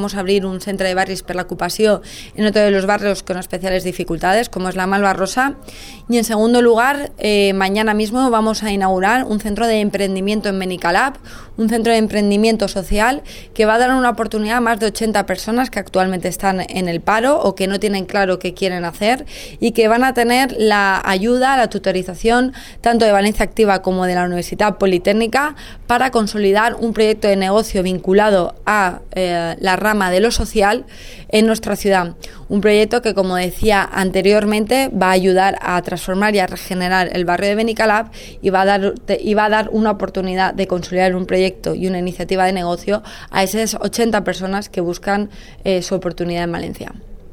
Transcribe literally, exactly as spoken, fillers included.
vamos a abrir un centre de barris per l'ocupació en otro de los barrios con especiales dificultades, como es la Malvarrosa. Y en segundo lugar, eh, mañana mismo vamos a inaugurar un centro de emprendimiento en Benicalap, un centro de emprendimiento social que va a dar una oportunidad a más de ochenta personas que actualmente están en el paro o que no tienen claro qué quieren hacer y que van a tener la ayuda, la tutorización tanto de Valencia Activa como de la Universidad Politécnica para consolidar un proyecto de negocio vinculado a eh, la rama de lo social en nuestra ciudad. Un proyecto que, como decía anteriormente, va a ayudar a transformar y a regenerar el barrio de Benicalap y va a dar, y va a dar una oportunidad de consolidar un proyecto y una iniciativa de negocio a esas ochenta personas que buscan eh, su oportunidad en Valencia.